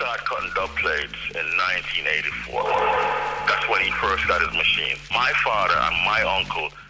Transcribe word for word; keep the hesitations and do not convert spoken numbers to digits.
started cutting dub plates in nineteen eighty-four. That's when he first got his machine. My father and my uncle